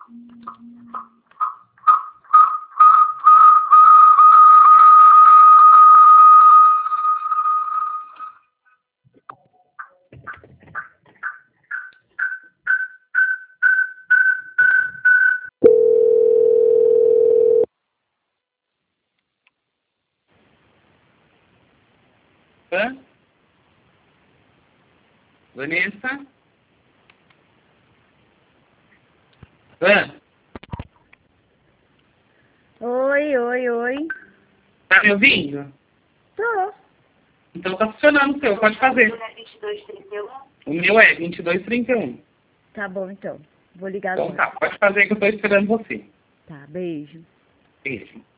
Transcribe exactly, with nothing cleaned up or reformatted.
Hã? Vanessa? Hã? Oi, oi, oi. Tá me ouvindo? Tô. Então tá funcionando o seu, pode fazer. O meu é vinte e dois trinta e um. Tá bom, então. Vou ligar Então agora. tá, pode fazer que eu tô esperando você. Tá, beijo. Beijo.